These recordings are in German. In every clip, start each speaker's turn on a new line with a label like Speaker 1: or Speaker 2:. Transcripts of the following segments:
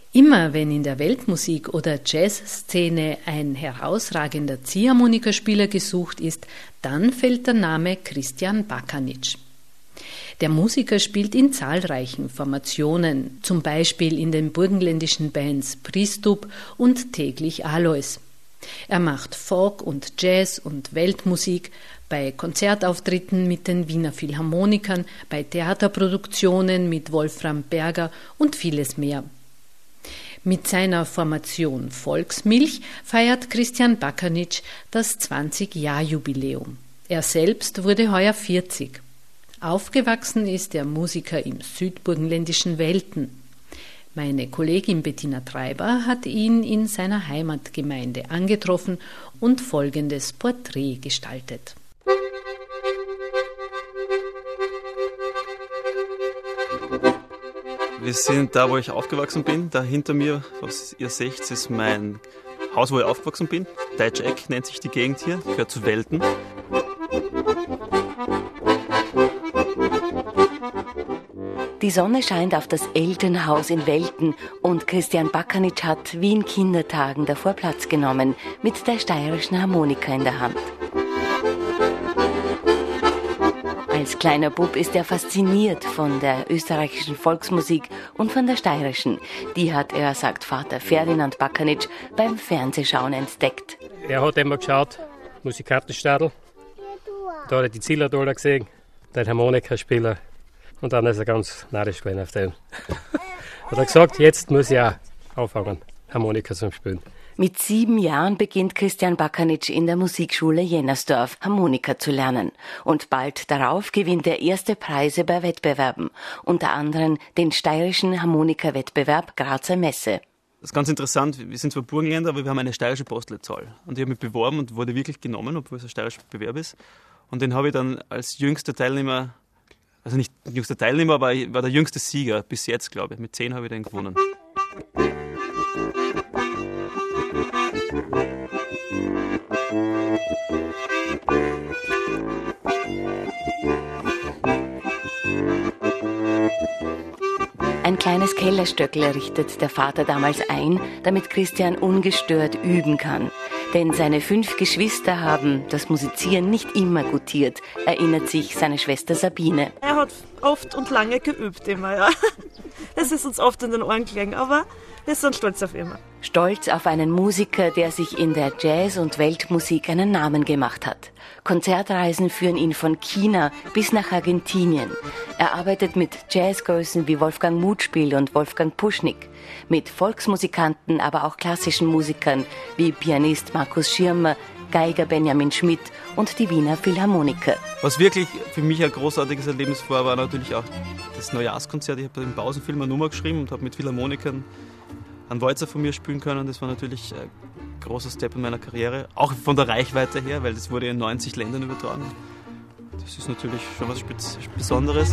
Speaker 1: Immer wenn in der Weltmusik oder Jazzszene ein herausragender Ziehharmonikaspieler gesucht ist, dann fällt der Name Christian Bakanic. Der Musiker spielt in zahlreichen Formationen, zum Beispiel in den burgenländischen Bands Priestub und Täglich Alois. Er macht Folk und Jazz und Weltmusik bei Konzertauftritten mit den Wiener Philharmonikern, bei Theaterproduktionen mit Wolfram Berger und vieles mehr. Mit seiner Formation Volksmilch feiert Christian Bakanic das 20-Jahr-Jubiläum. Er selbst wurde heuer 40. Aufgewachsen ist der Musiker im südburgenländischen Welten. Meine Kollegin Bettina Treiber hat ihn in seiner Heimatgemeinde angetroffen und folgendes Porträt gestaltet.
Speaker 2: Wir sind da, wo ich aufgewachsen bin. Da hinter mir, was ihr seht, ist mein Haus, wo ich aufgewachsen bin. Deitscheck nennt sich die Gegend hier, gehört zu Welten.
Speaker 3: Die Sonne scheint auf das Elternhaus in Welten und Christian Bakanic hat wie in Kindertagen davor Platz genommen, mit der steirischen Harmonika in der Hand. Als kleiner Bub ist er fasziniert von der österreichischen Volksmusik und von der steirischen. Die hat er, sagt Vater Ferdinand Bakanic, beim Fernsehschauen entdeckt.
Speaker 4: Er hat immer geschaut, Musikantenstadel, da hat er die Zillertaler gesehen, den Harmonikaspieler und dann ist er ganz narrisch gewesen auf den. Hat er gesagt, jetzt muss ich auch anfangen, Harmonika zu spielen.
Speaker 3: Mit 7 Jahren beginnt Christian Bakanic in der Musikschule Jennersdorf Harmonika zu lernen. Und bald darauf gewinnt er erste Preise bei Wettbewerben, unter anderem den steirischen Harmonikawettbewerb Grazer Messe.
Speaker 2: Das ist ganz interessant, wir sind zwar Burgenländer, aber wir haben eine steirische Postleitzahl. Und ich habe mich beworben und wurde wirklich genommen, obwohl es ein steirischer Bewerb ist. Und den habe ich dann als jüngster Teilnehmer, also nicht jüngster Teilnehmer, aber ich war der jüngste Sieger bis jetzt, glaube ich. Mit 10 habe ich den gewonnen.
Speaker 3: Ein kleines Kellerstöckl richtet der Vater damals ein, damit Christian ungestört üben kann. Denn seine 5 Geschwister haben das Musizieren nicht immer gutiert, erinnert sich seine Schwester Sabine.
Speaker 5: Er hat oft und lange geübt immer, ja. Das ist uns oft in den Ohren gelegen, aber wir sind stolz auf ihn.
Speaker 3: Stolz auf einen Musiker, der sich in der Jazz- und Weltmusik einen Namen gemacht hat. Konzertreisen führen ihn von China bis nach Argentinien. Er arbeitet mit Jazzgrößen wie Wolfgang Mutspiel und Wolfgang Puschnik, mit Volksmusikanten, aber auch klassischen Musikern wie Pianist Markus Schirmer, Geiger Benjamin Schmidt und die Wiener Philharmoniker.
Speaker 2: Was wirklich für mich ein großartiges Erlebnis war natürlich auch das Neujahrskonzert. Ich habe im Pausenfilm eine Nummer geschrieben und habe mit Philharmonikern einen Walzer von mir spielen können. Das war natürlich ein großer Step in meiner Karriere, auch von der Reichweite her, weil das wurde in 90 Ländern übertragen. Das ist natürlich schon was Besonderes.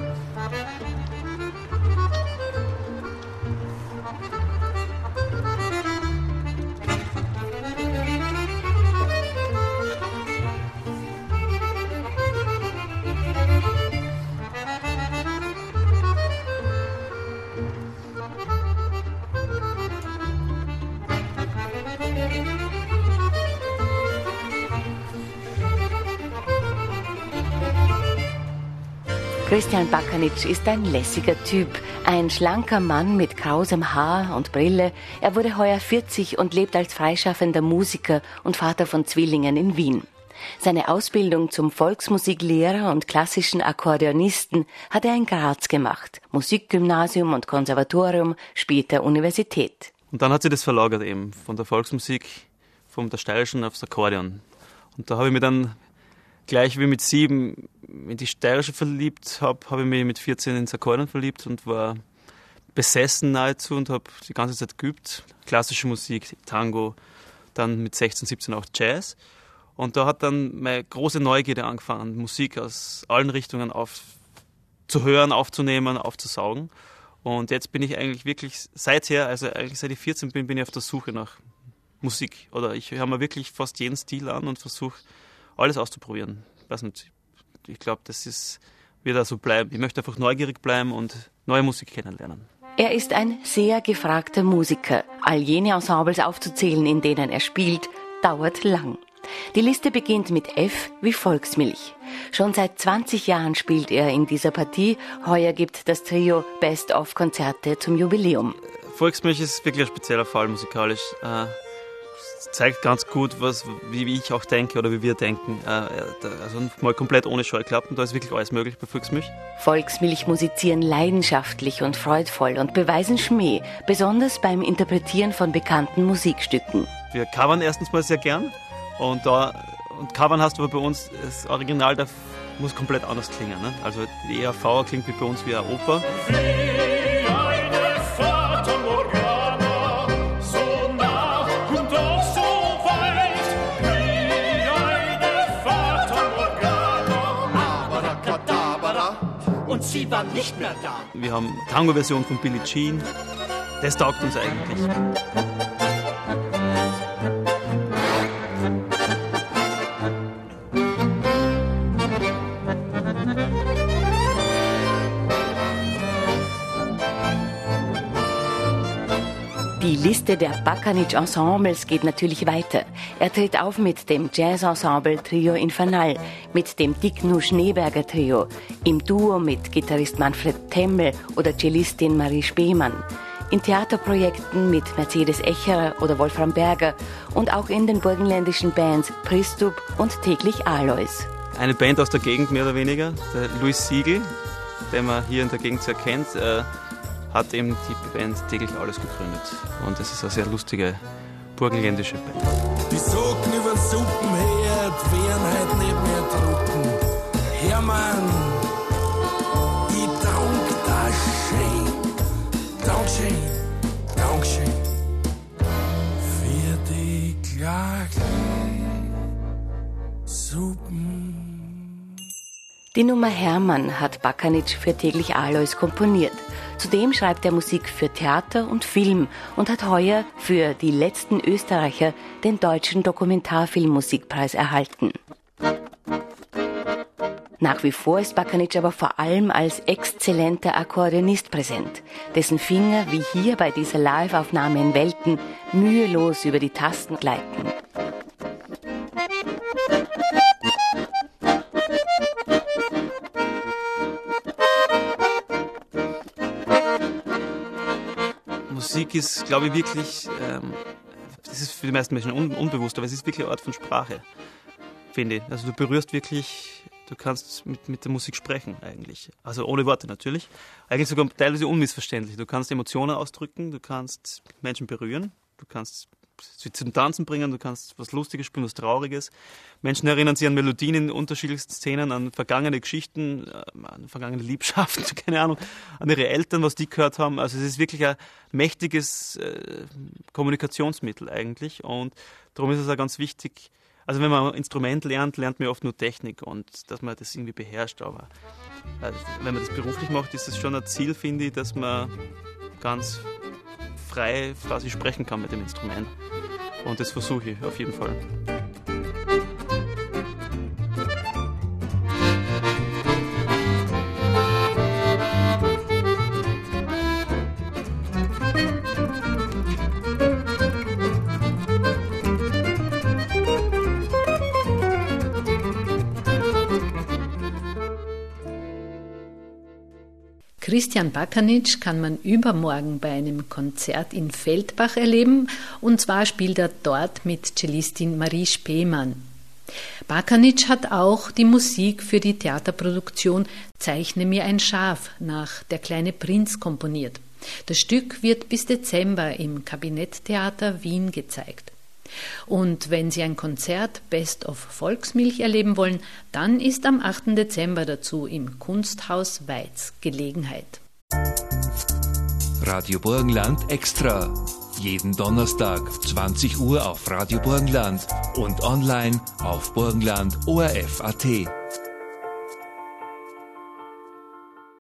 Speaker 3: Christian Bakanic ist ein lässiger Typ, ein schlanker Mann mit krausem Haar und Brille. Er wurde heuer 40 und lebt als freischaffender Musiker und Vater von Zwillingen in Wien. Seine Ausbildung zum Volksmusiklehrer und klassischen Akkordeonisten hat er in Graz gemacht. Musikgymnasium und Konservatorium, später Universität.
Speaker 2: Und dann hat sich das verlagert eben von der Volksmusik, von der steirischen aufs Akkordeon. Und da habe ich mich dann gleich wie mit 7 in die steirische verliebt habe ich mich mit 14 ins Akkordeon verliebt und war besessen nahezu und habe die ganze Zeit geübt. Klassische Musik, Tango, dann mit 16, 17 auch Jazz. Und da hat dann meine große Neugierde angefangen, Musik aus allen Richtungen zu hören, aufzunehmen, aufzusaugen. Und jetzt bin ich eigentlich wirklich seither, also eigentlich seit ich 14 bin, bin ich auf der Suche nach Musik. Oder ich höre mir wirklich fast jeden Stil an und versuche alles auszuprobieren. Weiß nicht, ich glaube, wird auch so bleiben. Ich möchte einfach neugierig bleiben und neue Musik kennenlernen.
Speaker 3: Er ist ein sehr gefragter Musiker. All jene Ensembles aufzuzählen, in denen er spielt, dauert lang. Die Liste beginnt mit F wie Volksmilch. Schon seit 20 Jahren spielt er in dieser Partie. Heuer gibt das Trio Best-of-Konzerte zum Jubiläum.
Speaker 2: Volksmilch ist wirklich ein spezieller Fall musikalisch. Zeigt ganz gut, wie ich auch denke oder wie wir denken. Also mal komplett ohne Scheuklappen, da ist wirklich alles möglich bei Volksmilch.
Speaker 3: Volksmilch musizieren leidenschaftlich und freudvoll und beweisen Schmäh, besonders beim Interpretieren von bekannten Musikstücken.
Speaker 2: Wir covern erstens mal sehr gern und covern hast du aber bei uns, das Original muss komplett anders klingen. Ne? Also die ERV klingt wie bei uns wie eine Oper.
Speaker 6: Und sie war nicht mehr da.
Speaker 2: Wir haben Tango-Version von Billie Jean. Das taugt uns eigentlich.
Speaker 3: Die Liste der Bakanic-Ensembles geht natürlich weiter. Er tritt auf mit dem Jazz-Ensemble Trio Infernal, mit dem Dicknu Schneeberger Trio, im Duo mit Gitarrist Manfred Temmel oder Cellistin Marie Spemann, in Theaterprojekten mit Mercedes Echerer oder Wolfram Berger und auch in den burgenländischen Bands Pristup und Täglich Alois.
Speaker 2: Eine Band aus der Gegend mehr oder weniger, der Luis Siegel, den man hier in der Gegend sehr kennt, hat eben die Band Täglich Alles gegründet. Und das ist eine sehr lustige burgenländische Band.
Speaker 7: Die Socken über den Suppenherd werden halt nicht mehr drucken. Hermann, ich dank das schön. Dankeschön, Dankeschön für die klaren Suppen.
Speaker 3: Die Nummer Hermann hat Bakanic für Täglich Alois komponiert. Zudem schreibt er Musik für Theater und Film und hat heuer für Die letzten Österreicher den Deutschen Dokumentarfilmmusikpreis erhalten. Nach wie vor ist Bakanic aber vor allem als exzellenter Akkordeonist präsent, dessen Finger, wie hier bei dieser Live-Aufnahme in Welten, mühelos über die Tasten gleiten.
Speaker 2: Musik ist, glaube ich, wirklich, das ist für die meisten Menschen unbewusst, aber es ist wirklich eine Art von Sprache, finde ich. Also du berührst wirklich, du kannst mit der Musik sprechen eigentlich. Also ohne Worte natürlich. Eigentlich sogar teilweise unmissverständlich. Du kannst Emotionen ausdrücken, du kannst Menschen berühren, du kannst sie zum Tanzen bringen, du kannst was Lustiges spielen, was Trauriges. Menschen erinnern sich an Melodien in unterschiedlichsten Szenen, an vergangene Geschichten, an vergangene Liebschaften, keine Ahnung, an ihre Eltern, was die gehört haben. Also es ist wirklich ein mächtiges Kommunikationsmittel eigentlich und darum ist es auch ganz wichtig. Also wenn man ein Instrument lernt man oft nur Technik und dass man das irgendwie beherrscht, aber wenn man das beruflich macht, ist es schon ein Ziel, finde ich, dass man ganz frei quasi sprechen kann mit dem Instrument. Und das versuche ich auf jeden Fall.
Speaker 1: Christian Bakanic kann man übermorgen bei einem Konzert in Feldbach erleben, und zwar spielt er dort mit Cellistin Marie Spemann. Bakanic hat auch die Musik für die Theaterproduktion Zeichne mir ein Schaf nach Der kleine Prinz komponiert. Das Stück wird bis Dezember im Kabinetttheater Wien gezeigt. Und wenn Sie ein Konzert Best of Volksmilch erleben wollen, dann ist am 8. Dezember dazu im Kunsthaus Weiz Gelegenheit.
Speaker 8: Radio Burgenland Extra. Jeden Donnerstag 20 Uhr auf Radio Burgenland und online auf burgenland.orf.at.